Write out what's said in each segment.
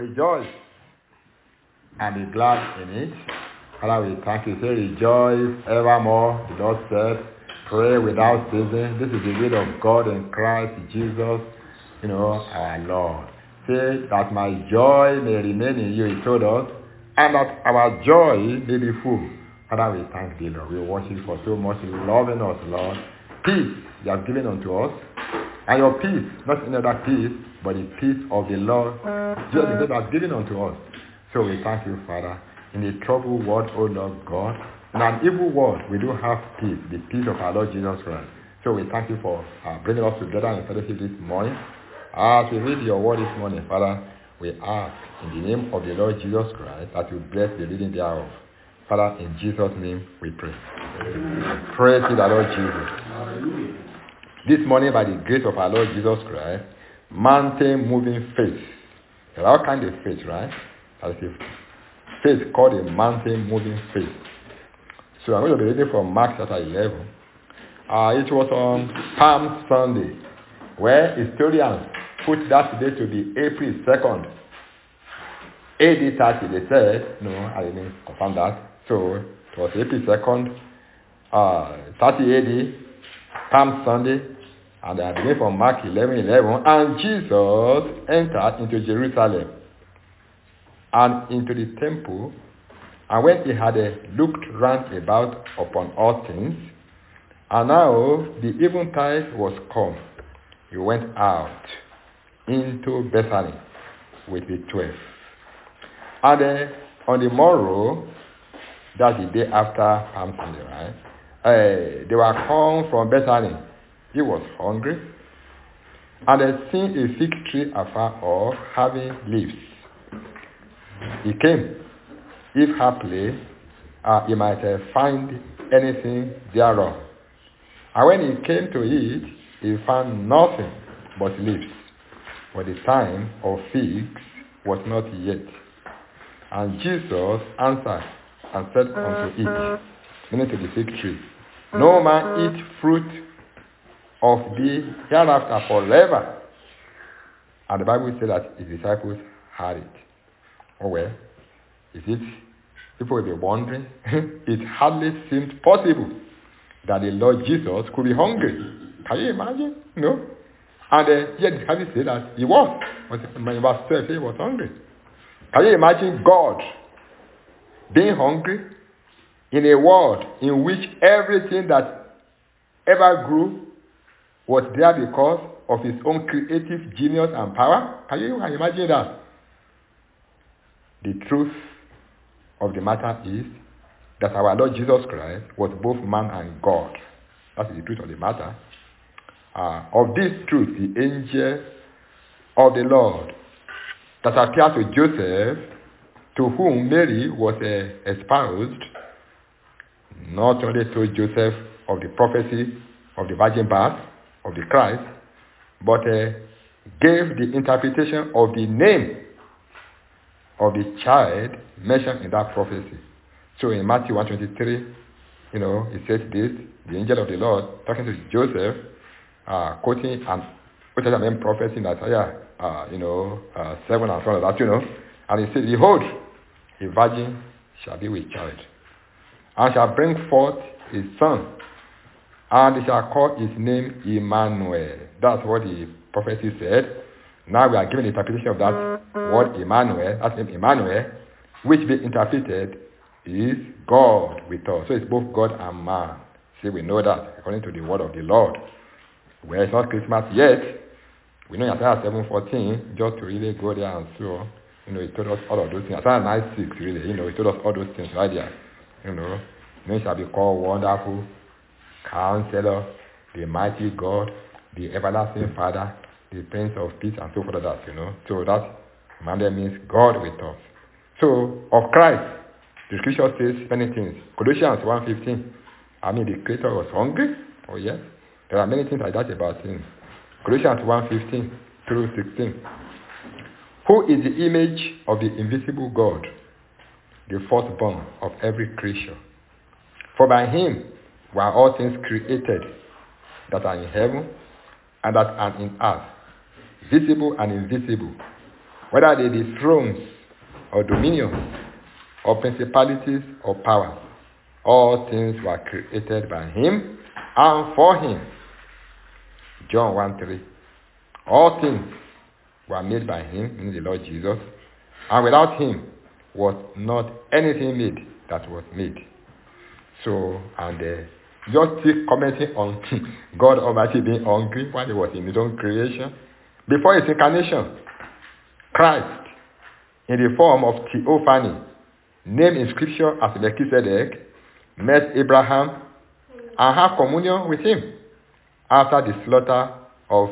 Rejoice and be glad in it. Father, we thank you. Say, rejoice evermore. The Lord said, pray without ceasing. This is the will of God in Christ Jesus, our Lord. Say that my joy may remain in you, he told us, and that our joy may be full. Father, we thank thee, Lord. We worship you for so much loving us, Lord. Peace you have given unto us. And your peace, not another peace, but the peace of the Lord, Jesus has given unto us. So we thank you, Father. In a troubled world, O Lord God, in an evil world, we do have peace, the peace of our Lord Jesus Christ. So we thank you for bringing us together in fellowship this morning. As we read your word this morning, Father, we ask in the name of the Lord Jesus Christ that you bless the reading thereof. Father, in Jesus' name we pray. Amen. Praise to the Lord Jesus. Hallelujah. This morning, by the grace of our Lord Jesus Christ, mountain-moving faith. There are all kinds of faith, right? That is a faith called a mountain-moving faith. So I'm going to be reading from Mark chapter 11. It was on Palm Sunday, where historians put that day to be April 2nd. AD 30, they said. No, I didn't confirm that. So it was April 2nd, 30 AD, Palm Sunday, and I begin from Mark 11:11. And Jesus entered into Jerusalem and into the temple, and when he had looked round about upon all things, and now the eventide was come, he went out into Bethany with the 12. And on the morrow, that's the day after Palm Sunday, right? They were come from Bethany. He was hungry, and they seen a fig tree afar off, having leaves. He came, if haply he might find anything thereof. And when he came to it, he found nothing but leaves, for the time of figs was not yet. And Jesus answered and said unto it, meaning to the fig tree, no man eat fruit of thee hereafter forever. And the Bible said that his disciples had it. Oh well, is it? People will be wondering. It hardly seemed possible that the Lord Jesus could be hungry. Can you imagine? No. And yet the Bible said that he was. In verse 12, he was hungry. Can you imagine God being hungry in a world in which everything that ever grew was there because of his own creative genius and power? Can you imagine that? The truth of the matter is that our Lord Jesus Christ was both man and God. That is the truth of the matter. Of this truth, the angel of the Lord that appeared to Joseph, to whom Mary was espoused, not only told Joseph of the prophecy of the virgin birth of the Christ, but gave the interpretation of the name of the child mentioned in that prophecy. So in Matthew 1:23, it says this, the angel of the Lord talking to Joseph, quoting an Old Testament prophecy in Isaiah 7 and so on that, and he said, behold, a virgin shall be with child, and shall bring forth a son, and they shall call his name Emmanuel. That's what the prophecy said. Now we are given the interpretation of that word Emmanuel, that name Emmanuel, which being interpreted is God with us. So it's both God and man. See, we know that according to the word of the Lord. Well, it's not Christmas yet. We know in Isaiah 7:14, just to really go there and so, he told us all of those things. Isaiah 9:6, really, he told us all those things right there. He shall be called Wonderful, Counselor, the Mighty God, the Everlasting Father, the Prince of Peace, and so forth. So that Emmanuel means God with us. So of Christ, the scripture says many things. Colossians 1:15. The Creator was hungry. Oh yes, there are many things like that about him. Colossians 1:15 through 16. Who is the image of the invisible God, the firstborn of every creature? For by him were all things created, that are in heaven and that are in earth, visible and invisible, whether they be thrones or dominions or principalities or powers. All things were created by him and for him. John 1:3. All things were made by him, meaning the Lord Jesus, and without him was not anything made that was made. So, and just still commenting on God Almighty being hungry when he was in his own creation. Before his incarnation, Christ, in the form of theophany, named in scripture as Melchizedek, met Abraham and had communion with him after the slaughter of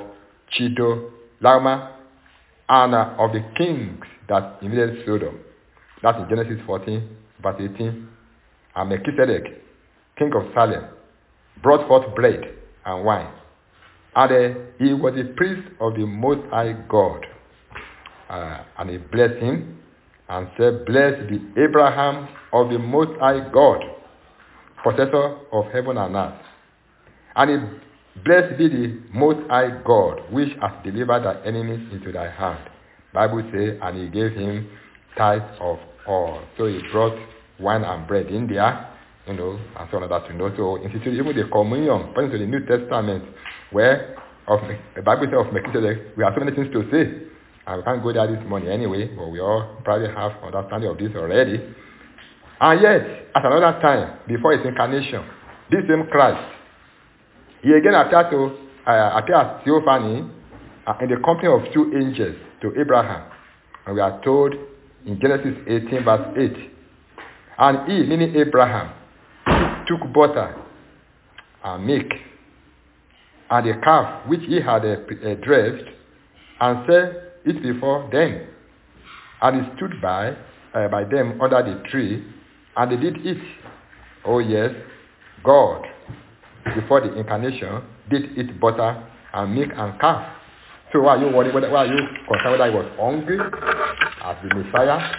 Chedorlaomer and of the kings that invaded Sodom. That's in Genesis 14, verse 18. And Melchizedek, king of Salem, brought forth bread and wine. And he was the priest of the Most High God. And he blessed him and said, "Blessed be Abraham of the Most High God, possessor of heaven and earth. And he blessed be the Most High God, which has delivered thy enemies into thy hand." Bible says, and he gave him tithe of all. So he brought wine and bread in there, and so on that So institute even the communion, according to the New Testament, where the Bible says of Melchizedek, we have so many things to say. And we can't go there this morning anyway, but we all probably have understanding of this already. And yet, at another time, before his incarnation, this same Christ, he again appeared as theophany in the company of two angels to Abraham. And we are told in Genesis 18, verse 8, "And he," meaning Abraham, took butter and milk and a calf which he had dressed, and set it before them. And he stood by them under the tree, and they did eat. Oh yes, God, before the incarnation, did eat butter and milk and calf. So why are you worried? Why are you concerned whether he was hungry as the Messiah,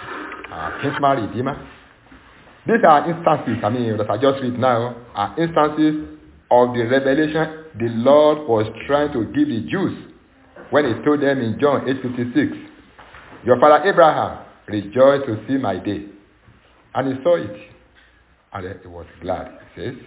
kinsman redeemer? These are instances, that I just read now, are instances of the revelation the Lord was trying to give the Jews when he told them in John 8:56, "Your father Abraham rejoiced to see my day." And he saw it, and he was glad, he says.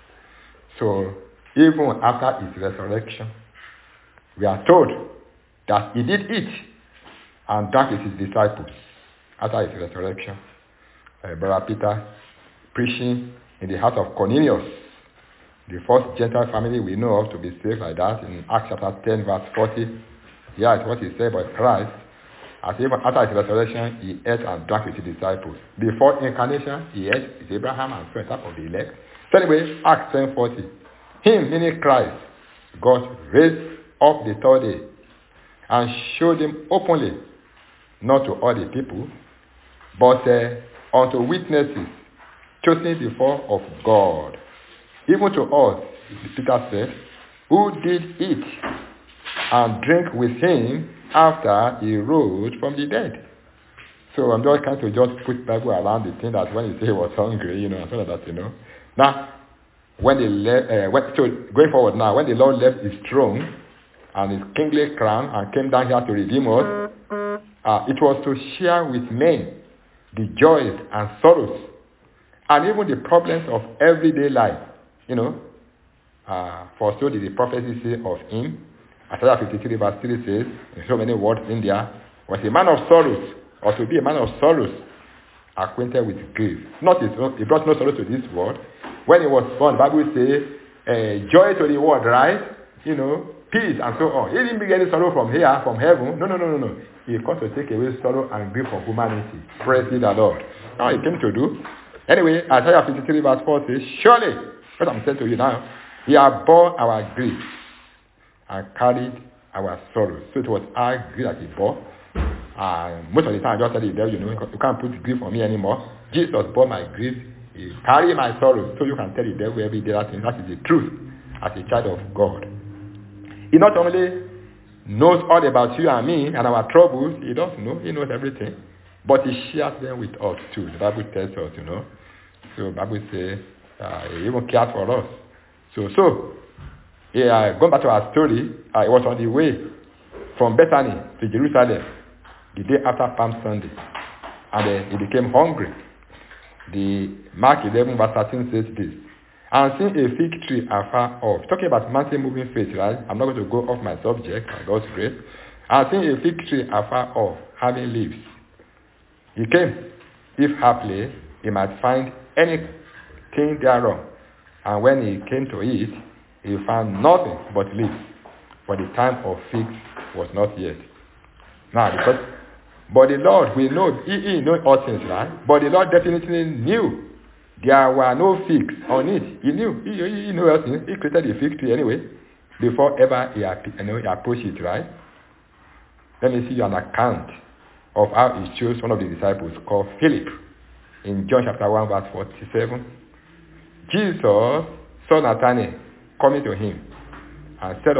So, even after his resurrection, we are told that he did eat and drank with his disciples after his resurrection. Brother Peter preaching in the house of Cornelius, the first Gentile family we know of to be saved like that, in Acts chapter 10, verse 40. Yeah, it's what he said about Christ. As even after his resurrection, he ate and drank with his disciples. Before incarnation, he ate with Abraham and so on of the elect. So anyway, Acts 10:40. Him, meaning Christ, God raised up the third day and showed him openly, not to all the people, but unto witnesses chosen before of God, even to us, Peter said, who did eat and drink with him after he rose from the dead. So I'm just trying to just put Bible around the thing that when he said he was hungry, so that. Now, when they left, so going forward now, when the Lord left his throne and his kingly crown and came down here to redeem us, it was to share with men the joys and sorrows and even the problems of everyday life, for so did the prophecy say of him. Isaiah 53 verse 3 says, in so many words in there, was a man of sorrows, or to be a man of sorrows, acquainted with grief. He brought no sorrow to this world. When he was born, the Bible says, joy to the world, right? Peace and so on. He didn't bring any sorrow from here, from heaven. No. He came to take away sorrow and grief from humanity. Praise the Lord. Now he came to do. Anyway, Isaiah 53 verse 4 says, surely, what I'm saying to you now, he has borne our grief and carried our sorrows. So it was our grief that he bore. Most of the time I just tell the devil, you can't put grief on me anymore. Jesus bore my grief. He carried my sorrows. So you can tell the devil every day that is the truth as a child of God. He not only knows all about you and me and our troubles, he does know, he knows everything, but he shares them with us too. The Bible tells us, So the Bible says he even cares for us. Going back to our story, it was on the way from Bethany to Jerusalem. the day after Palm Sunday, and he became hungry. The Mark 11 verse 13 says this. And seeing a fig tree afar off. Talking about mountain moving faith, right? I'm not going to go off my subject, by God's grace. And seeing a fig tree afar off, having leaves. He came, if haply he might find anything thereon. And when he came to it, he found nothing but leaves, for the time of figs was not yet. Now, but the Lord, we know, he knows all things, right? But the Lord definitely knew there were no figs on it. He knew. He knew all things. He created the fig tree anyway, before ever he approached it, right? Let me see you an account of how he chose one of the disciples called Philip in John chapter 1 verse 47. Jesus saw Nathanael coming to him and said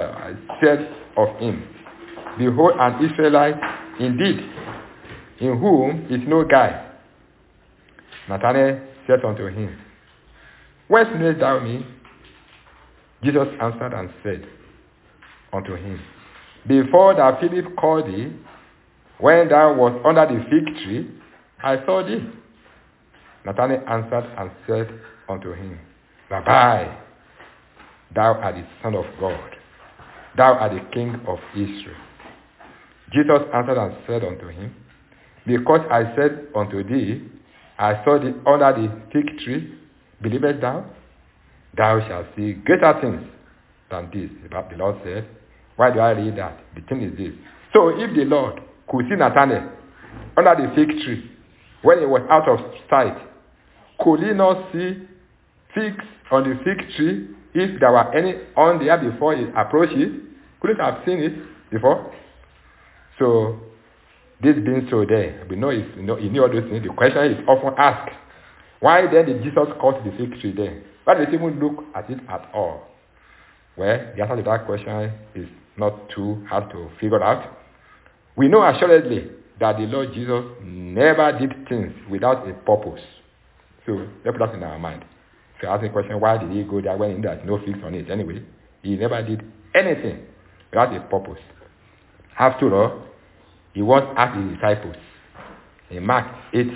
of him, behold, an Israelite indeed, in whom is no guile. Nathanael said unto him, whence knowest thou me? Jesus answered and said unto him, before that Philip called thee, when thou wast under the fig tree, I saw thee. Nathanael answered and said unto him, Rabbi, thou art the Son of God. Thou art the King of Israel. Jesus answered and said unto him, because I said unto thee, I saw thee under the fig tree, believest thou? Thou shalt see greater things than this. The Lord said, why do I read that? The thing is this. So if the Lord could see Nathanael under the fig tree when he was out of sight, could he not see figs on the fig tree if there were any on there before he approached it? Couldn't have seen it before? So, this being so there, we know he knew all those things. The question is often asked, why then did Jesus cut the fig tree there? Why did he even look at it at all? Well, the answer to that question is not too hard to figure out. We know assuredly that the Lord Jesus never did things without a purpose. So, let's put that in our mind. If you ask the question, why did he go there when there's no figs on it? Anyway, he never did anything without a purpose. After all, he once asked his disciples in Mark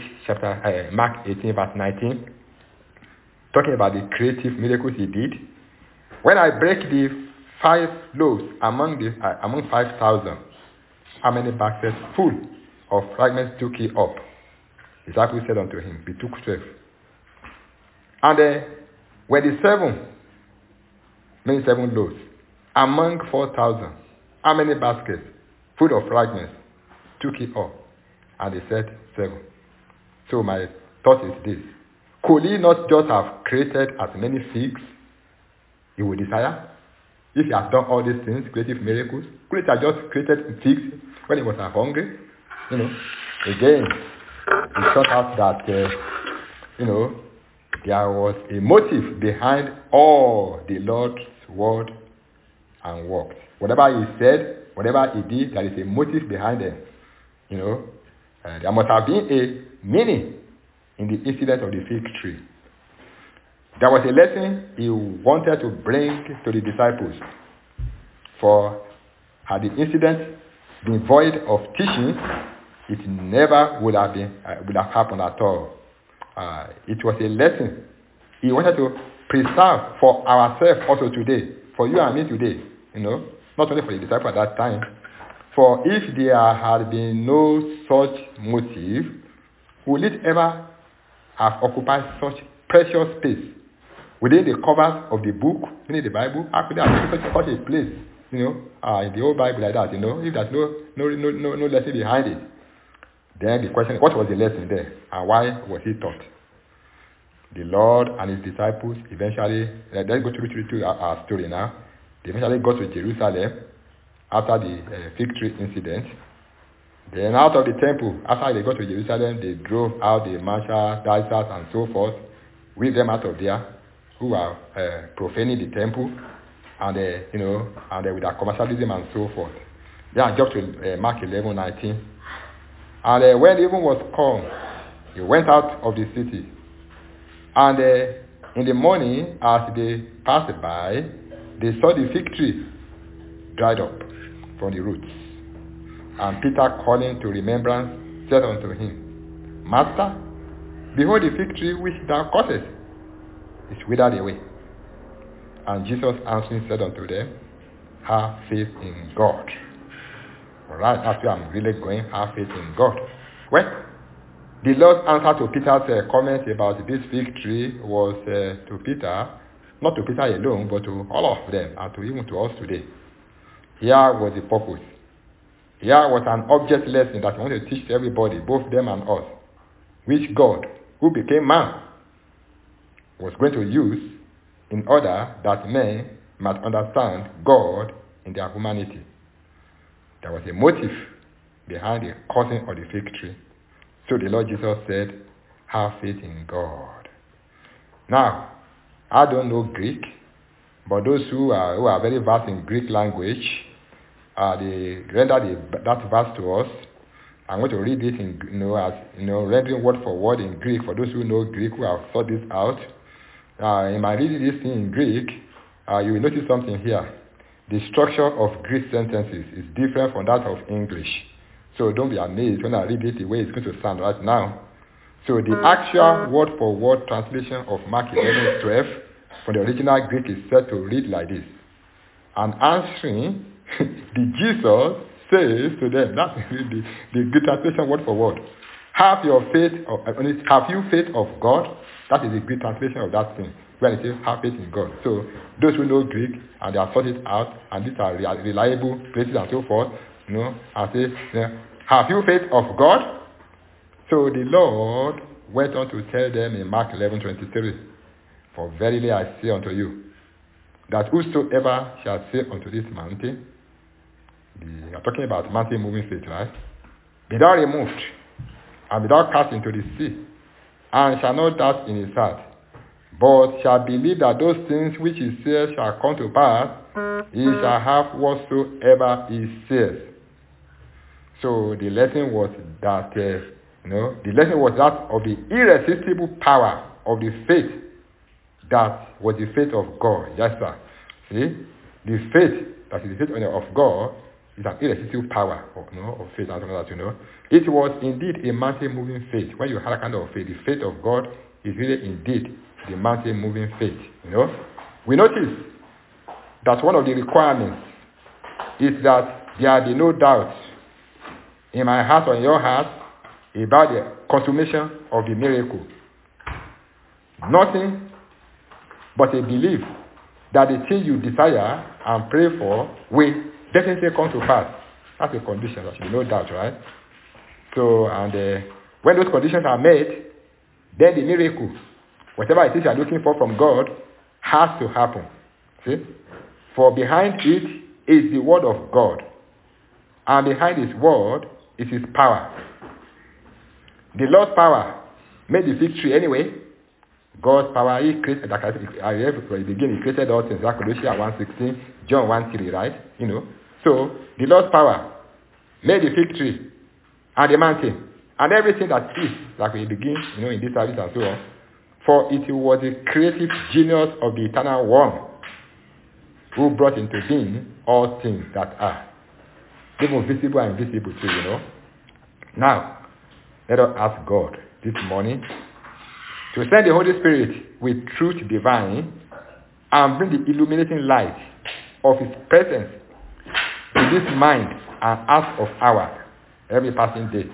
18 verse 19, talking about the creative miracles he did. When I break the 5 loaves among 5,000, how many baskets full of fragments took he up? The disciples said unto him, he took 12. And when the 7 loaves among 4,000, how many baskets full of fragments took he up? And they said 7. So my thought is this. Could he not just have created as many figs he would desire? If he has done all these things, creative miracles, could he have just created figs when he was hungry? Again, it showed out that, there was a motive behind all the Lord's word and works. Whatever he said, whatever he did, there is a motive behind them. There must have been a meaning in the incident of the fig tree. There was a lesson he wanted to bring to the disciples. For had the incident been void of teaching, it never would have happened at all. It was a lesson he wanted to preserve for ourselves also today, for you and me today. Not only for the disciples at that time. For if there had been no such motive, would it ever have occupied such precious space within the covers of the book, meaning the Bible? How could there have been such a place, in the old Bible like that, if there's no lesson behind it? Then the question, what was the lesson there? And why was it taught? The Lord and his disciples eventually, let's go to our story now. They eventually got to Jerusalem after the fig tree incident. Then out of the temple, after they got to Jerusalem, they drove out the marshals, dancers, and so forth, with them out of there, who are profaning the temple, and with their commercialism and so forth. Then jump to Mark 11:19. And when even was come, he went out of the city. And in the morning, as they passed by, they saw the fig tree dried up from the roots. And Peter, calling to remembrance, said unto him, Master, behold, the fig tree which thou causest is withered away. And Jesus answering said unto them, have faith in God. Alright, that's where I'm really going. Have faith in God. Well, the Lord's answer to Peter's comment about this fig tree was to Peter, not to Peter alone, but to all of them, and to even to us today. Here was the purpose. Here was an object lesson that I want to teach everybody, both them and us, which God, who became man, was going to use in order that men might understand God in their humanity. There was a motive behind the causing of the fig tree. So the Lord Jesus said, have faith in God. Now, I don't know Greek, but those who are very vast in Greek language, they render that verse to us. I'm going to read it in, rendering word for word in Greek for those who know Greek, who have thought this out. In my reading this thing in Greek, you will notice something here. The structure of Greek sentences is different from that of English. So don't be amazed when I read it the way it's going to sound right now. So the actual word-for-word translation of Mark 11:12 from the original Greek is said to read like this. And answering, the Jesus says to them, that's the Greek translation word for word. Have you faith of God? That is the Greek translation of that thing. When it says have faith in God. So those who know Greek and they have thought it out, and these are reliable places and so forth, and say, have you faith of God? So the Lord went on to tell them in Mark 11:23, for verily I say unto you, that whosoever shall say unto this mountain, we are talking about mountain moving faith, right? Be thou removed, and be thou cast into the sea, and shall not doubt in his heart, but shall believe that those things which he says shall come to pass, he shall have whatsoever he says. So the lesson was that, the lesson was that of the irresistible power of the faith that was the faith of God. Yes, sir. See? The faith that is the faith of God is an irresistible power of faith. It was indeed a mountain-moving faith. When you have a kind of faith, the faith of God is really indeed the mountain-moving faith. We notice that one of the requirements is that there be no doubt in my heart or in your heart about the consummation of the miracle. Nothing but a belief that the thing you desire and pray for will definitely come to pass. That's a condition. There should be no doubt, right? So, and when those conditions are met, then the miracle, whatever it is you are looking for from God, has to happen. See? For behind it is the word of God. And behind his word is his power. The Lord's power made the fig tree anyway. God's power, he created, like I read from the beginning, he created all things, like Colossians 1:16, John 1:3, right? So, the Lord's power made the fig tree and the mountain and everything that is, like we begin, in this service and so on. For it was the creative genius of the eternal one who brought into being all things that are, even visible and invisible too, Now, let us ask God this morning to send the Holy Spirit with truth divine and bring the illuminating light of his presence to this mind and heart of ours every passing day.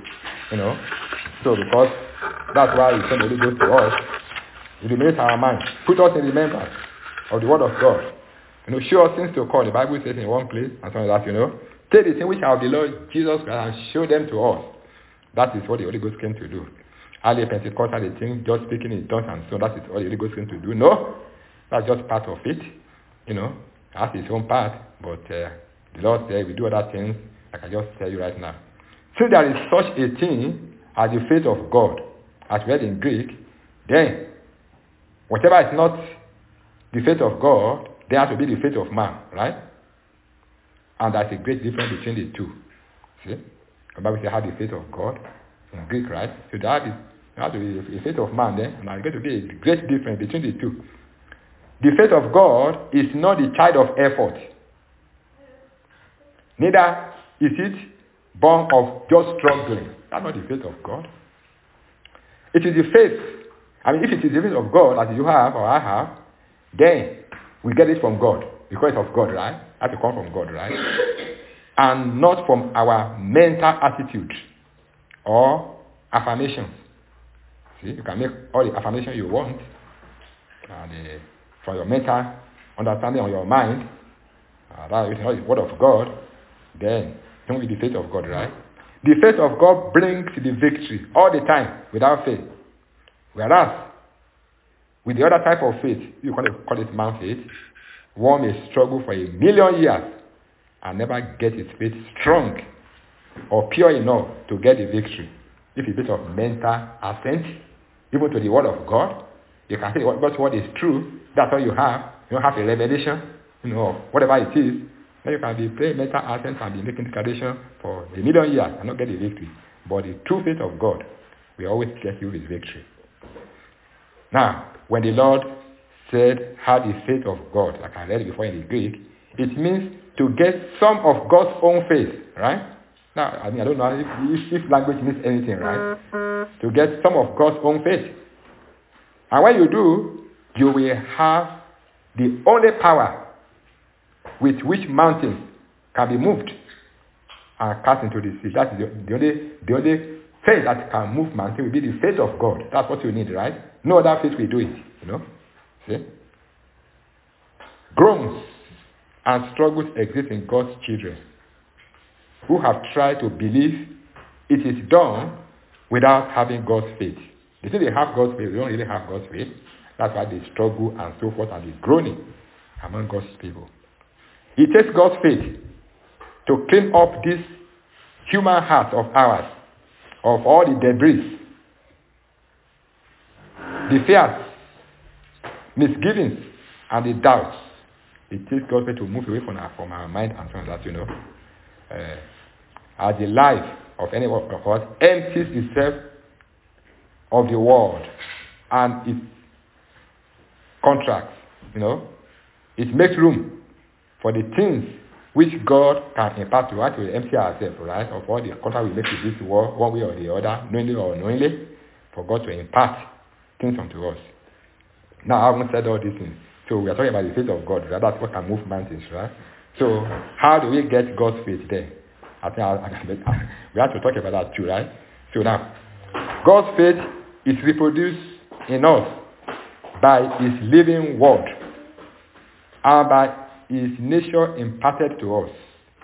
So because that's why he sent the Holy Ghost to us, illuminate our mind, put us in remembrance of the word of God. Show us things to call. The Bible says in one place and something like that, take the things which are of the Lord Jesus Christ and show them to us. That is what the Holy Ghost came to do. Early Pentecostal, they think just speaking in tongues and so that is what the Holy Ghost came to do. No, that's just part of it. Has its own part, but the Lord said we do other things. I can just tell you right now. So there is such a thing as the faith of God, as read in Greek. Then, whatever is not the faith of God, there has to be the faith of man, right? And there's a great difference between the two. See? The Bible says have the faith of God in Greek, right? So there has to be a faith of man there, and there's going to be a great difference between the two. The faith of God is not the child of effort. Neither is it born of just struggling. That's not the faith of God. It is the faith. I mean, if it is the faith of God that you have or I have, then we get it from God. Because it's of God, right? That will come from God, right? And not from our mental attitude or affirmations. See, you can make all the affirmation you want from your mental understanding on your mind. That is not the word of God. Then don't be the faith of God, right? The faith of God brings the victory all the time without faith. Whereas with the other type of faith, you call it man faith, one may struggle for 1,000,000 years and never get his faith strong or pure enough to get the victory. If it's a bit of mental assent, even to the word of God, you can say God's word is true. That's all you have. You don't have a revelation, whatever it is. Then you can be playing mental assent and be making declaration for 1,000,000 years and not get the victory. But the true faith of God will always get you his victory. Now, when the Lord said, have the faith of God, like I read it before in the Greek, it means to get some of God's own faith, right? Now, I don't know if language means anything, right? To get some of God's own faith. And when you do, you will have the only power with which mountains can be moved and cast into the sea. That's the only faith that can move mountains will be the faith of God. That's what you need, right? No other faith will do it, See? Groans and struggles exist in God's children who have tried to believe it is done without having God's faith. They say they have God's faith, they don't really have God's faith. That's why they struggle and so forth and they're groaning among God's people. It takes God's faith to clean up this human heart of ours, of all the debris, the fears, misgivings, and the doubts. It takes God's faith to move away from our mind and so on that, as the life of any of us empties itself of the world and it contracts, it makes room for the things which God can impart to us to empty ourselves, right? Of all the contract we make to this world, one way or the other, knowingly or unknowingly, for God to impart things unto us. Now, I haven't said all these things. So we are talking about the faith of God, right? That's what can move mountains, right? So how do we get God's faith there? I think we have to talk about that too, right? So now, God's faith is reproduced in us by his living word and by his nature imparted to us.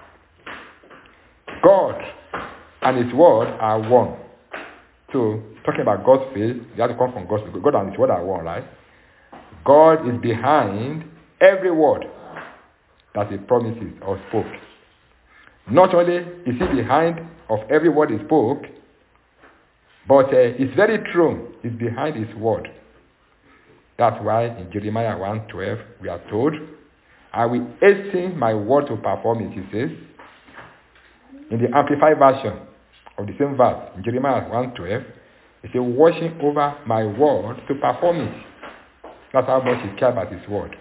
God and his word are one. So, talking about God's faith, you have to come from God's faith. God and his word are one, right? God is behind every word that he promises or spoke. Not only is he behind of every word he spoke, but his very throne is behind his word. That's why in Jeremiah 1:12 we are told, I will hasten my word to perform it, he says. In the Amplified version of the same verse, in Jeremiah 1:12, he says, watching over my word to perform it. That's how much he cares about his word.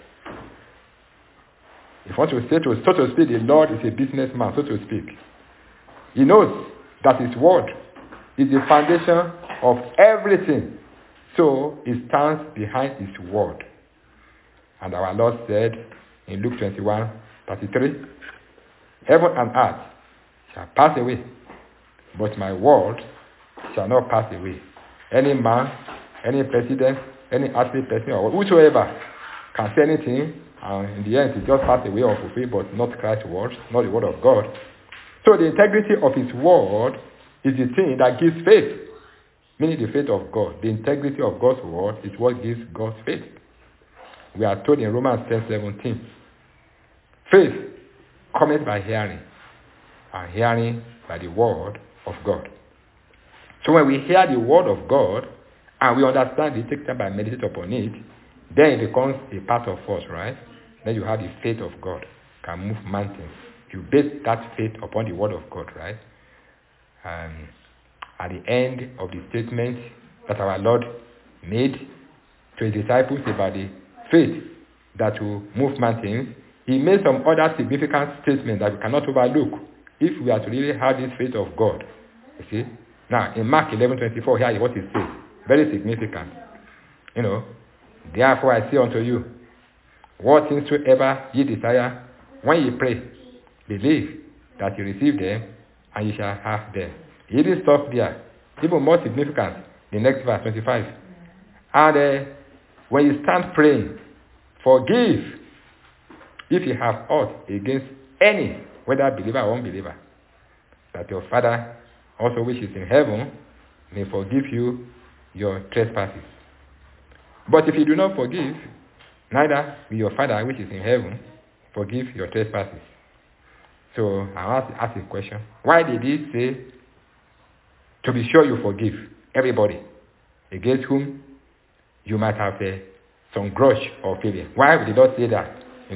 If you want to say, so to speak, the Lord is a businessman, so to speak. He knows that his word is the foundation of everything. So he stands behind his word. And our Lord said in Luke 21:33, heaven and earth shall pass away, but my word shall not pass away. Any man, any president, any earthly person, or whosoever can say anything, and in the end it just pass away or fulfill, but not Christ's word, not the word of God. So the integrity of his word is the thing that gives faith, meaning the faith of God. The integrity of God's word is what gives God's faith. We are told in Romans 10:17, faith cometh by hearing, and hearing by the word of God. So when we hear the word of God, and we understand it, take time by meditate upon it, then it becomes a part of us, right? Then you have the faith of God, can move mountains. You base that faith upon the word of God, right? At the end of the statement that our Lord made to his disciples about the faith that will move mountains, he made some other significant statements that we cannot overlook. if we are to really have this faith of God. You see? Now, in Mark 11:24, here is what it says. Very significant. Therefore I say unto you, what things soever ye desire, when ye pray, believe that you receive them, and you shall have them. He didn't stop there. Even more significant, the next verse, 25. And when you stand praying, forgive if you have aught against any, whether believer or unbeliever, that your Father also which is in heaven may forgive you your trespasses. But if you do not forgive, neither will your Father which is in heaven forgive your trespasses. So I want to ask a question. Why did he say to be sure you forgive everybody against whom you might have some grudge or failure? Why did he not say that?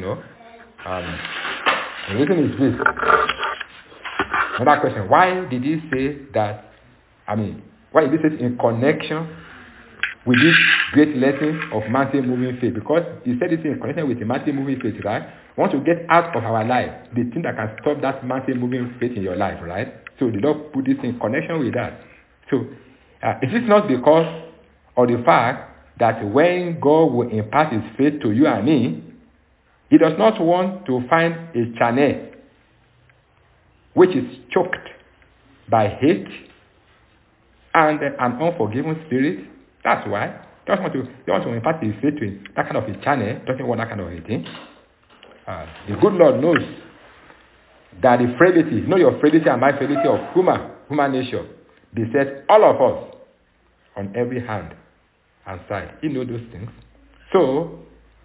The reason is this. Another question. Why did he say that? Why did he say in connection with this great lesson of mountain moving faith? Because he said it in connection with the mountain moving faith, right? We want to get out of our life the thing that can stop that mountain moving faith in your life, right? So the Lord put this in connection with that. So is this not because of the fact that when God will impart his faith to you and me, he does not want to find a channel which is choked by hate and an unforgiving spirit? That's why. He want to impart his faith to that kind of a channel. Doesn't want that kind of a thing. The good Lord knows that the frailty, your frailty and my frailty of human nature, beset all of us on every hand and side. He knows those things. So,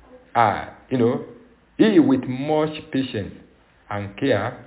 he with much patience and care,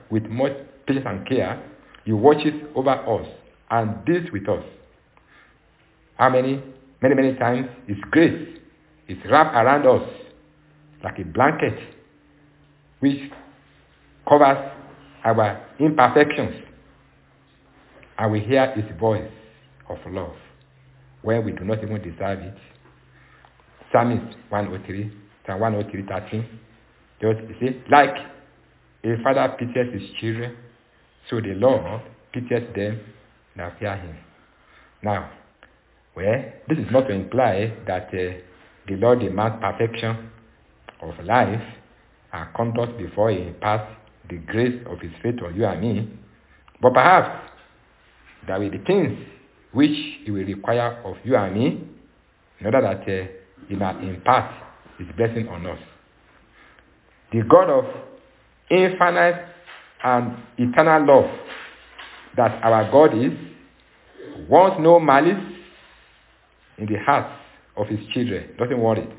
he watches over us and deals with us. How many? Many times his grace is wrapped around us like a blanket which covers our imperfections, and we hear his voice of love when we do not even deserve it. Psalmist 103, Psalm 103:13. Just say, like a father pities his children, so the Lord pities them that fear him. Now, this is not to imply that the Lord demands perfection of life and conduct before he imparts the grace of his faith on you and me, but perhaps there will be things which he will require of you and me in order that he might impart his blessing on us. The God of infinite and eternal love that our God is wants no malice in the hearts of his children. Doesn't want it.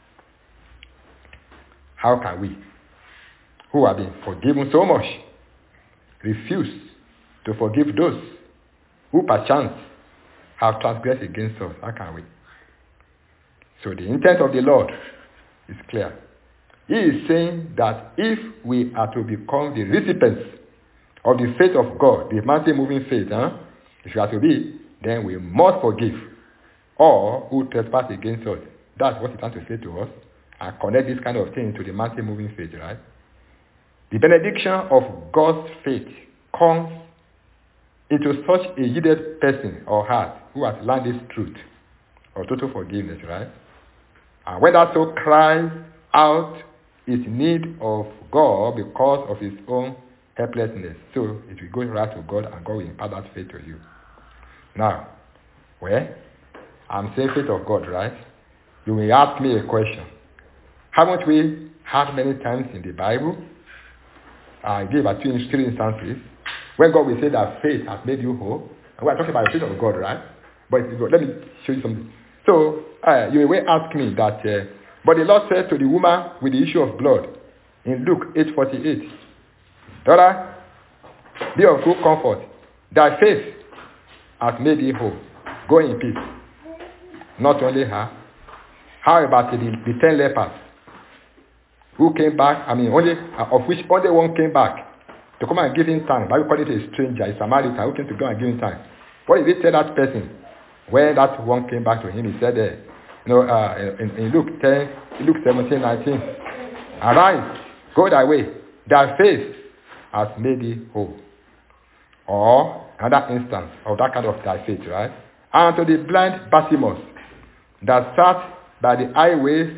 How can we, who have been forgiven so much, refuse to forgive those who perchance have transgressed against us? How can we? So the intent of the Lord is clear. He is saying that if we are to become the recipients of the faith of God, the mountain moving faith, if we are to be, then we must forgive all who trespass against us. That's what he wants to say to us, and connect this kind of thing to the mountain moving faith, right? The benediction of God's faith comes into such a yielded person or heart who has learned this truth of total forgiveness, right? And when that soul cries out its need of God because of his own helplessness, so it will go right to God and God will impart that faith to you. Now, I'm saying faith of God, right? You may ask me a question. Haven't we had many times in the Bible? I gave about 3 instances when God will say that faith has made you whole. And we're talking about the faith of God, right? But let me show you something. So, you may ask me that, but the Lord said to the woman with the issue of blood in Luke 8:48, daughter, be of good comfort. Thy faith has made thee whole. Go in peace. Not only her. How about the 10 lepers who came back? Of which only one came back to come and give him thanks. Bible called it a stranger, a Samaritan who came to go and give him thanks. What did he tell that person? When that one came back to him, he said, in Luke 17:19, arise, go thy way, thy faith has made thee whole. or another instance of that kind of thy faith, right? And to the blind Bartimaeus that sat by the highways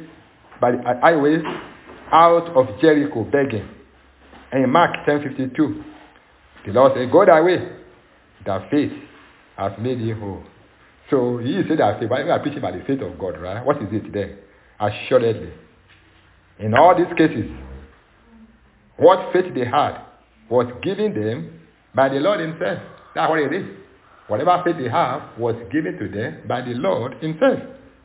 out of Jericho begging. And in Mark 10:52, the Lord said, go thy way, thy faith has made you whole. So he said that faith, but we are preaching about the faith of God, right? What is it then? Assuredly. In all these cases, what faith they had was given them by the Lord himself. That's what it is. Whatever faith they have was given to them by the Lord himself.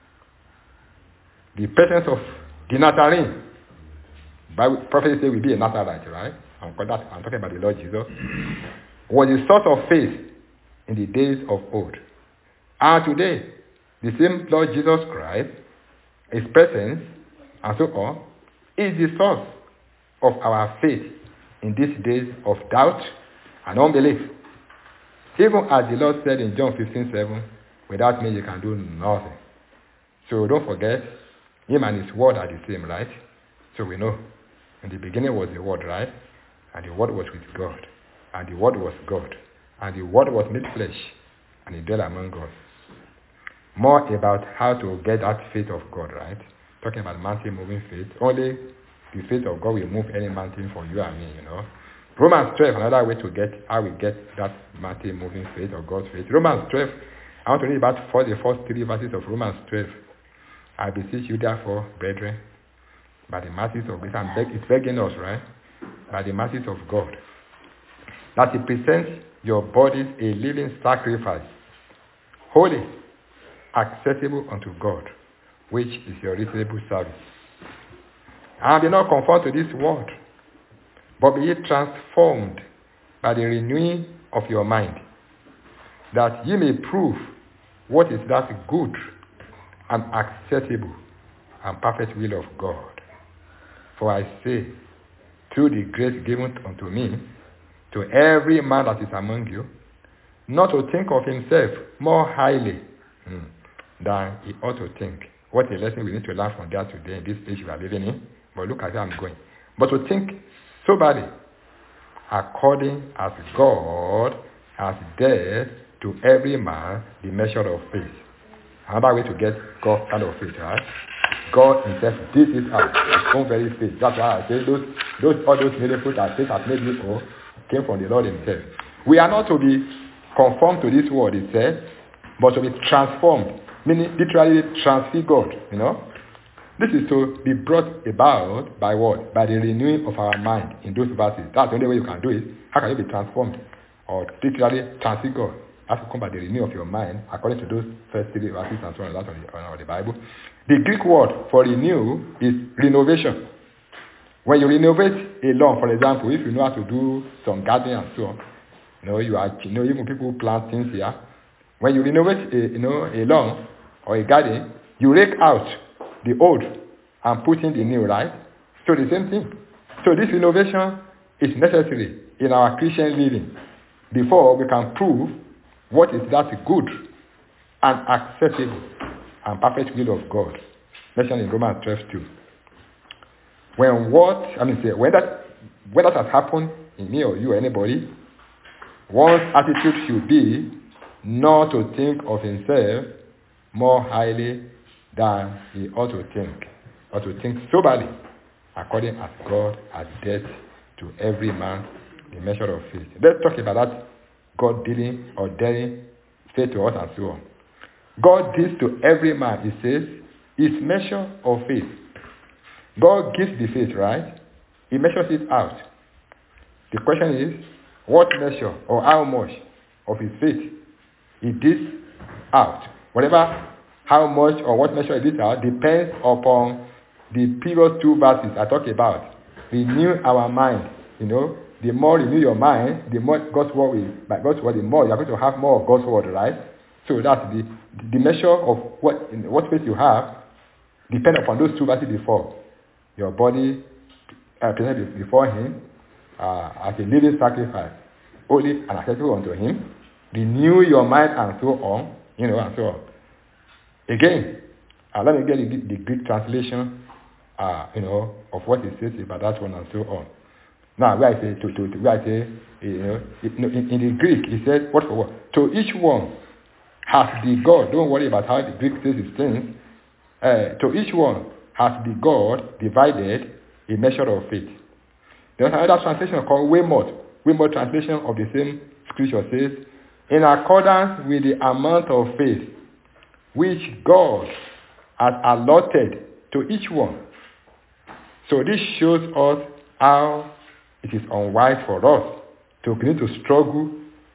The presence of the Nazarene. Bible prophecy says will be a Nazarite, right? I'm talking about the Lord Jesus. Was the source of faith in the days of old. And today, the same Lord Jesus Christ, his presence, and so on, is the source of our faith in these days of doubt and unbelief. Even as the Lord said in John 15:7, without me you can do nothing. So don't forget, him and his word are the same, right? So we know, in the beginning was the word, right? And the word was with God. And the word was God. And the word was made flesh. And he dwelt among us. More about how to get that faith of God, right? Talking about mountain moving faith. Only the faith of God will move any mountain for you and me, Romans 12, another way to get how we get that mountain moving faith of God's faith. Romans 12, I want to read about the first 3 verses of Romans 12. I beseech you therefore, brethren, by the mercies of God, it's begging us, right? By the mercies of God, that you present your bodies a living sacrifice, holy, accessible unto God, which is your reasonable service. And be not conformed to this world, but be ye transformed by the renewing of your mind, that ye may prove what is that good and acceptable and perfect will of God. For I say, through the grace given unto me, to every man that is among you, not to think of himself more highly than he ought to think. What a lesson we need to learn from that today in this age we are living in. But look at where I'm going. But to think soberly, according as God has dealt to every man the measure of faith. Another way to get God kind of faith, right? God himself did it out, his own very faith. That's why I say all those miracles that faith has made you all came from the Lord himself. We are not to be conformed to this world itself, but to be transformed, meaning literally transfigured, This is to be brought about by what? By the renewing of our mind in those verses. That's the only way you can do it. How can you be transformed or literally transfigured? Has to come by the renewing of your mind, according to those first 3 verses and so on, that's on the Bible. The Greek word for renew is renovation. When you renovate a lawn, for example, if you know how to do some gardening and so on, even people plant things here. When you renovate a lawn or a garden, you rake out the old and put in the new, right? So the same thing. So this renovation is necessary in our Christian living before we can prove what is that good and acceptable and perfect will of God. Mentioned in Romans 12:2. When that has happened in me or you or anybody, one's attitude should be not to think of himself more highly than he ought to think, or to think soberly, according as God has dealt to every man the measure of faith. Let's talk about that God dealing or daring faith to us and so on. God deals to every man, he says, his measure of faith. God gives the faith, right? He measures it out. The question is, what measure or how much of his faith he deals out? Whatever, how much or what measure he deals out depends upon the previous 2 verses I talk about. Renew our mind, The more you renew your mind, the more God's word the more you are going to have more of God's word, right? So that's the measure of what faith you have depends upon those 2 verses before. Your body presented before him as a living sacrifice, holy and acceptable unto him. Renew your mind and so on, and so on. Again, let me get the Greek translation, of what it says about that one and so on. Now, where I say, where I say, in the Greek, it says, what for what? To each one has the God, don't worry about how the Greek says it things, to each one has the God divided a measure of faith. There's another translation called Weymouth. Weymouth translation of the same scripture says, in accordance with the amount of faith which God has allotted to each one. So this shows us how it is unwise for us to continue to struggle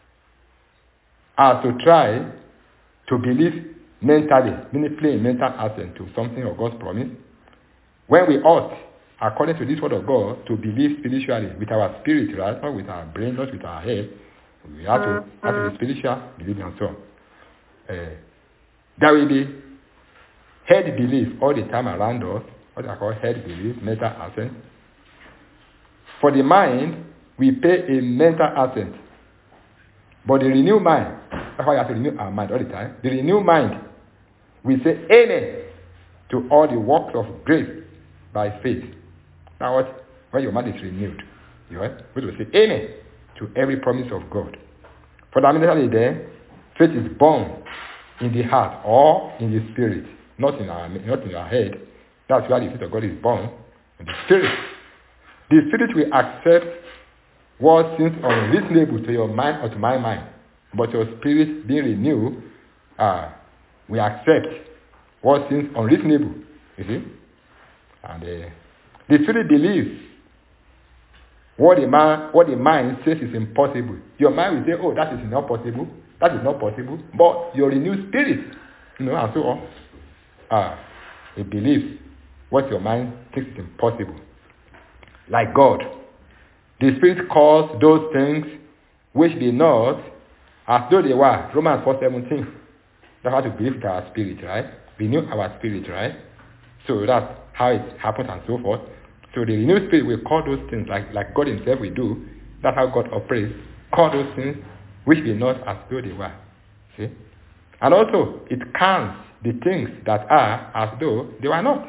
to try to believe mentally, meaning playing mental assent to something of God's promise, when we ought, according to this word of God, to believe spiritually with our spirit, right? Not with our brain, not with our head. We have to be spiritual, believing and so on. There will be head belief all the time around us, what I call head belief, mental assent. For the mind, we pay a mental assent. But the renewed mind, that's why you have to renew our mind all the time. The renewed mind, we say amen to all the works of grace by faith. Now what? When your mind is renewed, you will say amen to every promise of God. Fundamentally there, faith is born in the heart or in the spirit, not in our head. That's why the faith of God is born in the spirit. The spirit will accept what seems unreasonable to your mind or to my mind, but your spirit being renewed, we accept what seems unreasonable. You see, and the spirit believes what the mind says is impossible. Your mind will say, "Oh, that is not possible. That is not possible." But your renewed spirit, and so on, it believes what your mind thinks is impossible. Like God, the Spirit calls those things which be not as though they were. Romans 4:17. That's how to believe with our spirit, right? Renew our spirit, right? So that's how it happens and so forth. So the renewed spirit will call those things like God himself will do. That's how God operates. Call those things which be not as though they were. See? And also, it counts the things that are as though they were not.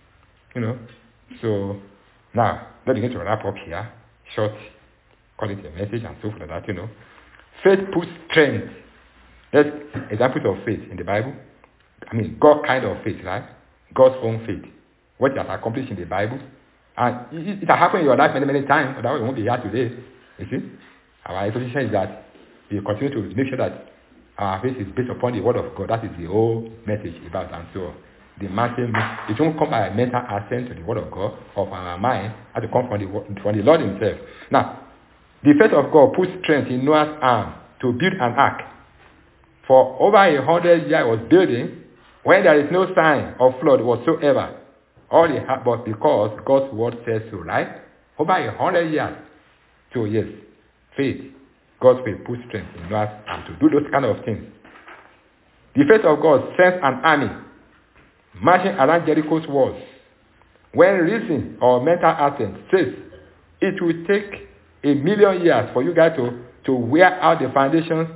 So now, let's begin to wrap up here. Short, call it a message and so forth like that, Faith puts strength. There's examples of faith in the Bible. God kind of faith, right? God's own faith. What he has accomplished in the Bible. And it has happened in your life many, many times. Otherwise, we won't be here today. You see? Our position is that we continue to make sure that our faith is based upon the word of God. That is the whole message about and so on. The mountain, it won't come by a mental assent to the word of God or from our mind. It has to come from the Lord himself. Now, the faith of God puts strength in Noah's arm to build an ark. For over 100 years was building when there is no sign of flood whatsoever. All it had, but because God's word says so, right? Over 100 years. So yes, faith, God's faith puts strength in Noah's arm to do those kind of things. The faith of God sends an army marching around Jericho's walls. When reason or mental assent says it will take 1,000,000 years for you guys to wear out the foundations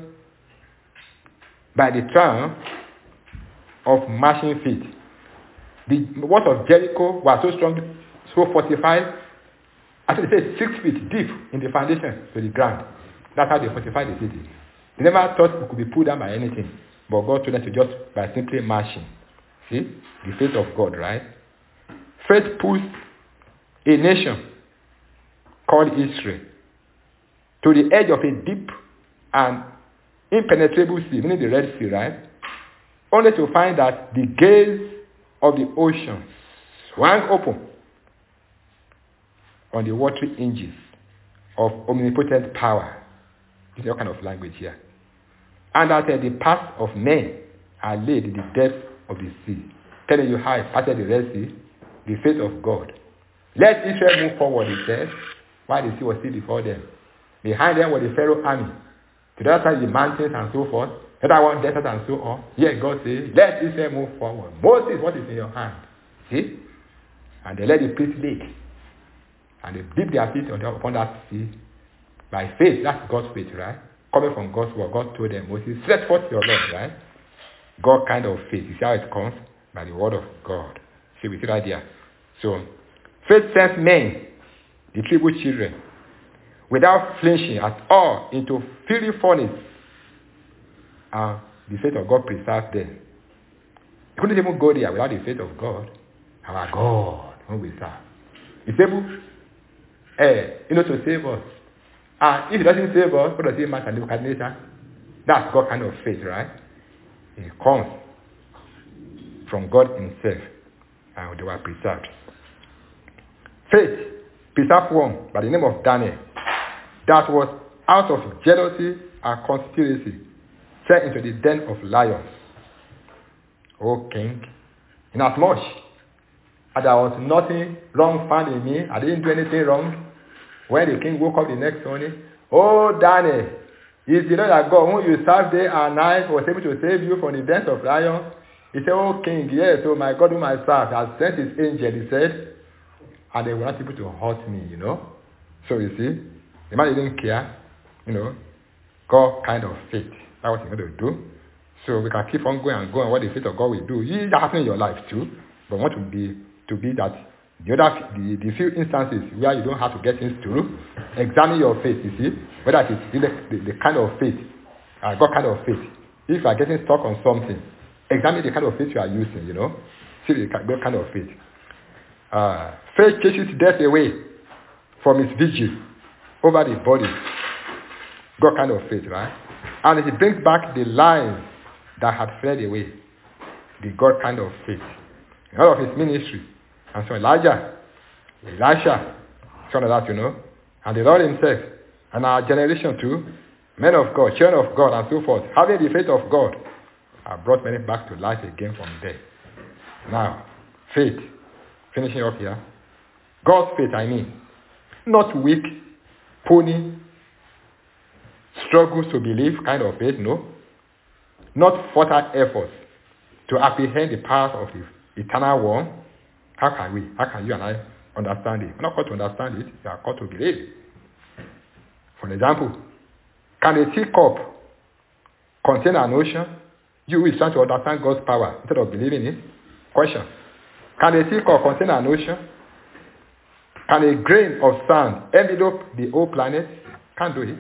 by the triumph of marching feet. The walls of Jericho were so strong, so fortified, I think they say 6 feet deep in the foundation to the ground. That's how they fortified the city. They never thought it could be pulled down by anything, but God told them to just by simply marching. See? The faith of God, right? Faith pushed a nation called Israel to the edge of a deep and impenetrable sea, meaning the Red Sea, right? Only to find that the gates of the ocean swung open on the watery hinges of omnipotent power. This is all kind of language here. And that the paths of men are laid in the depths of the sea. Telling you how it parted the Red Sea, the faith of God. Let Israel move forward, he said, while the sea was still before them. Behind them was the Pharaoh army. To the other side, the mountains and so forth. The other one, desert and so on. Here God says, let Israel move forward. Moses, what is in your hand? See? And they let the priest lead. And they dipped their feet upon that sea. By faith, that's God's faith, right? Coming from God's word, God told them, Moses, stretch forth your Lord, right? God kind of faith. You see how it comes? By the word of God. See, we see that there. So, faith sends men, the tribal children, without flinching at all into fiery furnace. And the faith of God preserved them. You couldn't even go there without the faith of God. Our God, whom we serve, is able to save us. And if he doesn't save us, what does it matter? Nebuchadnezzar? That's God kind of faith, right? It comes from God himself, and they were preserved. Faith preserved one by the name of Daniel, that was out of jealousy and conspiracy sent into the den of lions. O king, inasmuch as there was nothing wrong found in me, I didn't do anything wrong. When the king woke up the next morning, oh Daniel, is the Lord that God whom you serve day and night was able to save you from the dens of lions? He said, oh king, yes, so my God whom I serve has sent his angel, he said, and they were not able to hurt me, So you see, the man didn't care, God kind of faith. That's what he's going to do. So we can keep on going and going. What the faith of God will do. It happens in your life too. But want to be that the few instances where you don't have to get things through, examine your faith, you see, whether it is the kind of faith, God kind of faith. If you are getting stuck on something, examine the kind of faith you are using, See the kind of faith. Faith chases death away from its vigil over the body. God kind of faith, right? And it brings back the life that had fled away. The God kind of faith. In all of his ministry. And so Elijah, Elisha, some of that, and the Lord himself, and our generation too, men of God, children of God, and so forth, having the faith of God, have brought many back to life again from death. Now, faith, finishing up here. God's faith, not weak, puny, struggles to believe kind of faith, no. Not futile efforts to apprehend the powers of the eternal one. How can you and I understand it? We're not called to understand it, we are called to believe. For example, can a teacup contain an ocean? You is trying to understand God's power instead of believing it. Question. Can a teacup contain an ocean? Can a grain of sand envelop the whole planet? Can't do it.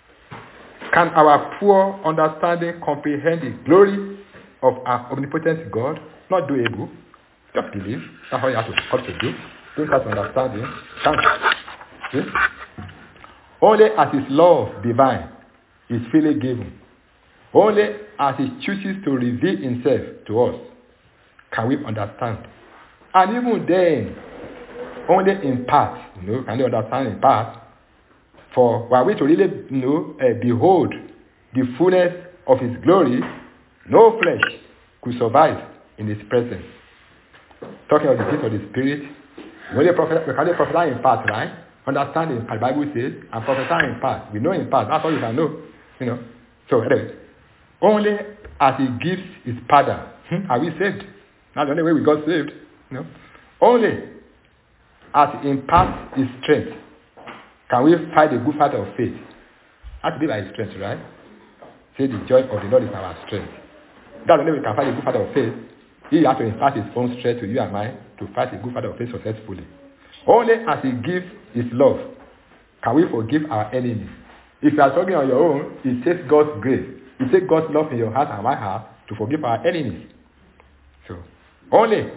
Can our poor understanding comprehend the glory of our omnipotent God? Not doable. Just believe. That's how you have to do. Don't have to understand him. Can't. See? Only as his love divine is freely given. Only as he chooses to reveal himself to us can we understand. And even then, only in part, can you understand in part? For were we to really behold the fullness of his glory, no flesh could survive in his presence. Talking of the gift of the Spirit, we can prophesy in part, right? Understanding, as the Bible says, and prophesy in part. We know in part. That's all you can know. So anyway, only as he gives his pardon are we saved. That's the only way we got saved. Only as he imparts his strength can we fight the good fight of faith. Has to be by his strength, right? Say the joy of the Lord is our strength. That's the only way we can fight the good fight of faith. He has to impart his own strength to you and I to fight the good fight of faith successfully. Only as he gives his love can we forgive our enemies. If you are talking on your own, it takes God's grace. It takes God's love in your heart and my heart to forgive our enemies. So, only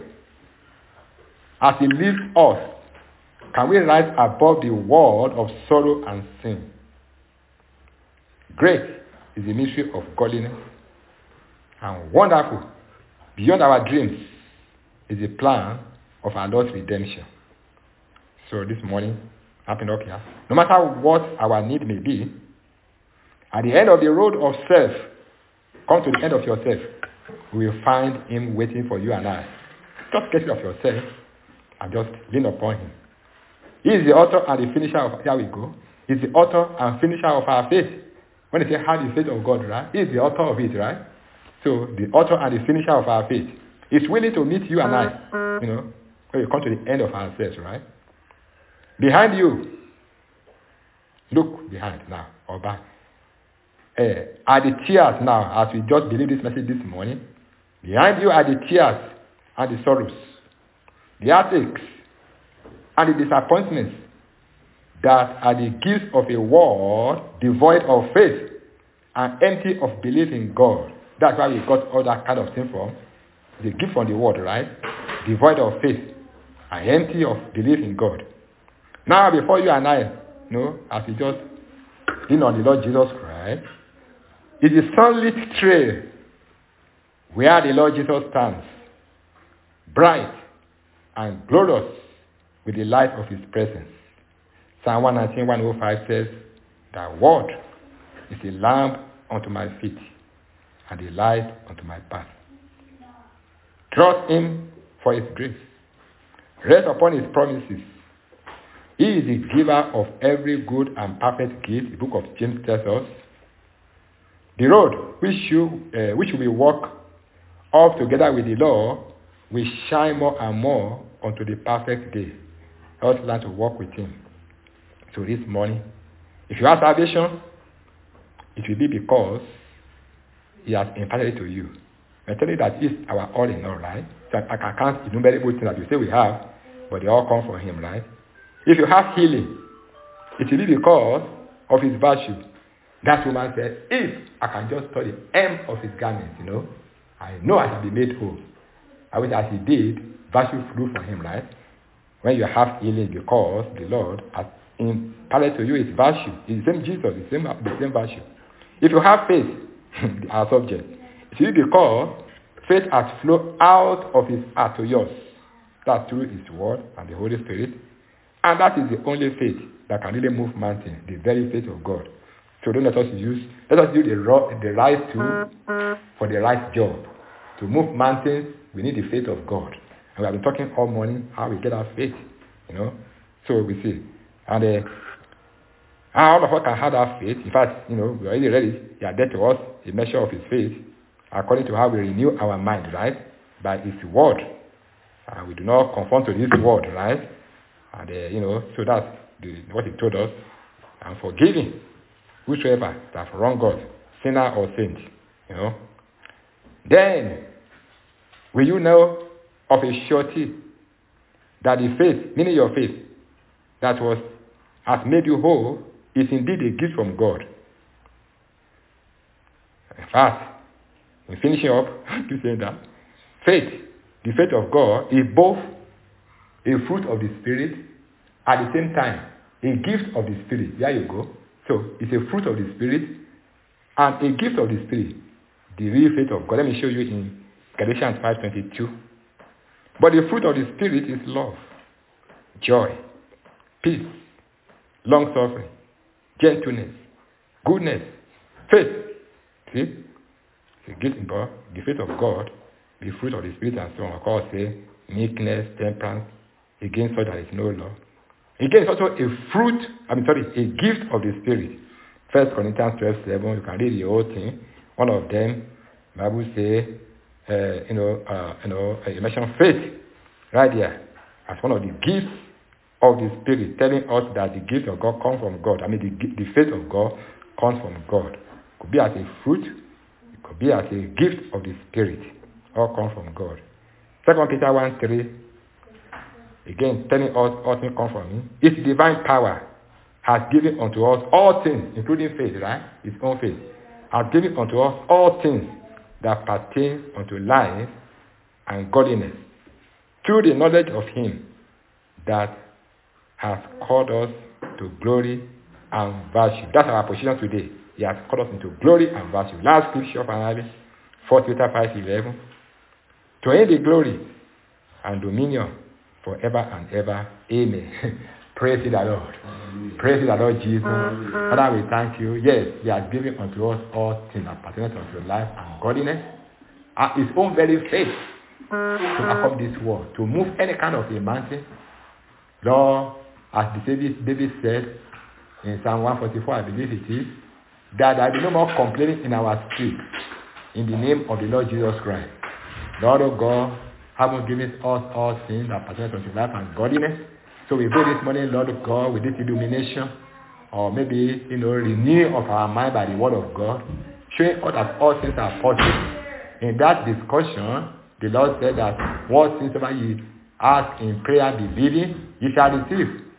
as he leaves us can we rise above the world of sorrow and sin. Great is the mystery of godliness, and wonderful, beyond our dreams, is the plan of our Lord's redemption. So this morning, wrapping up here, no matter what our need may be, at the end of the road of self, come to the end of yourself, we will find him waiting for you and I. Just get rid of yourself and just lean upon him. He is the author and the finisher of, here we go. He is the author and finisher of our faith. When they say have the faith of God, right? He is the author of it, right? So the author and the finisher of our faith is willing to meet you and I, when we come to the end of ourselves, right? Behind you, look behind now, or back. Are the tears now, as we just believe this message this morning. Behind you are the tears and the sorrows, the heartaches and the disappointments. that are the gifts of a world devoid of faith and empty of belief in God. That's why we got all that kind of thing from. The gift from the world, right? Devoid of faith and empty of belief in God. Now, before you and I, as we just lean on the Lord Jesus Christ, it is sunlit trail where the Lord Jesus stands, bright and glorious with the light of his presence. Psalm 119, 105 says, "Thy word is a lamp unto my feet and a light unto my path." Trust him for his grace. Rest upon his promises. He is the giver of every good and perfect gift, the book of James tells us. The road which we walk up together with the Lord will shine more and more unto the perfect day. Let us learn to walk with him. So this morning, if you have salvation, it will be because he has imparted it to you. I tell you that it's our all in all, right? So I can count innumerable things that you say we have, but they all come from him, right? If you have healing, it will be because of his virtue. That woman said, if I can just touch the hem of his garment, I know I shall be made whole. I wish as he did, virtue flew from him, right? When you have healing, because the Lord has imparted to you his virtue. It's the same Jesus, the same virtue. If you have faith, our subject, it will be because faith has flowed out of his heart to yours. That's through his word and the Holy Spirit. And that is the only faith that can really move mountains, the very faith of God. So don't let us use the right tool for the right job. To move mountains, we need the faith of God. And we have been talking all morning how we get our faith, So we see. And all of us can have that faith. In fact, we already read it. He had dead to us a measure of his faith, according to how we renew our mind, right? By his word. And we do not conform to his word, right? And, so that's what he told us. And forgiving whosoever that have wronged God, sinner or saint, Then, will you know of a surety that the faith, meaning your faith, that has made you whole, is indeed a gift from God. In fact, in finishing up, keep saying that, faith, the faith of God, is both a fruit of the Spirit, at the same time, a gift of the Spirit. There you go. So, it's a fruit of the Spirit, and a gift of the Spirit, the real faith of God. Let me show you in Galatians 5:22. But the fruit of the Spirit is love, joy, peace, long-suffering, gentleness, goodness, faith. See? The gift of the faith of God, the fruit of the Spirit, and so on. Of course, say meekness, temperance. Against such there is no law. Again, it's also a gift of the Spirit. 1 Corinthians 12:7. You can read the whole thing. One of them, the Bible says, you mentioned faith right there as one of the gifts of the Spirit, telling us that the gift of God comes from God. The faith of God comes from God. It could be as a fruit, it could be as a gift of the Spirit. All come from God. 2 Peter 1:3, again, telling us all things come from him. His divine power has given unto us all things, including faith, right? His own faith. Has given unto us all things that pertain unto life and godliness, through the knowledge of him that has called us to glory and virtue. That's our position today. He has called us into glory and virtue. Last scripture finally, 1 Peter 5:11. To him the glory and dominion forever and ever. Amen. Praise the Lord. Praise the Lord Jesus. Father, we thank you. Yes, he has given unto us all things that pertain unto life and godliness. And his own very faith to perform this work, to move any kind of a mountain. Lord, as David said in Psalm 144, I believe it is, that there be no more complaining in our spirit, in the name of the Lord Jesus Christ. Lord of God, haven't given us all things that pertain unto life and godliness. So we pray this morning, Lord of God, with this illumination, or maybe, renewing of our mind by the word of God, showing us that all things are possible. In that discussion, the Lord said that what things ever you ask in prayer, believing, you shall receive.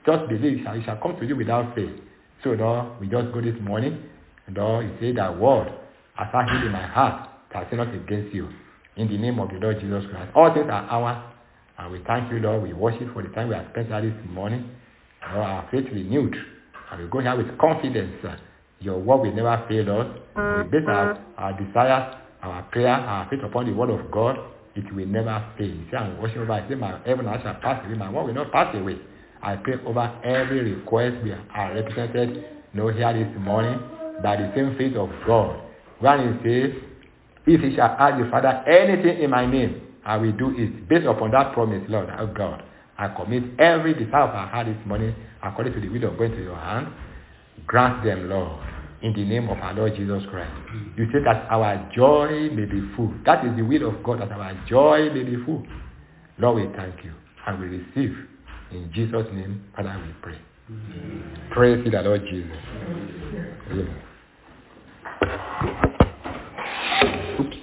Just believe, it shall come to you without faith. So, Lord, we just go this morning, and Lord, you say that word, as I heal in my heart, that I say not against you. In the name of the Lord Jesus Christ. All things are ours, and we thank you, Lord. We worship for the time we have spent here this morning. Lord, our faith renewed, and we go here with confidence. Your word will never fail us. We base our desires, our prayer, our faith upon the word of God. It will never fail. You say, I'm worshiping over. I say, my heaven and earth shall pass away. My word will not pass away. I pray over every request we are represented, here this morning by the same faith of God. When he says, if he shall ask the Father anything in my name, I will do it. Based upon that promise, Lord, oh God, I commit every desire of our heart this morning according to the will of God into your hand. Grant them, Lord, in the name of our Lord Jesus Christ. You say that our joy may be full. That is the will of God, that our joy may be full. Lord, we thank you and we receive. In Jesus' name, Father, we pray. Amen. Praise the Lord Jesus. Amen. Oops.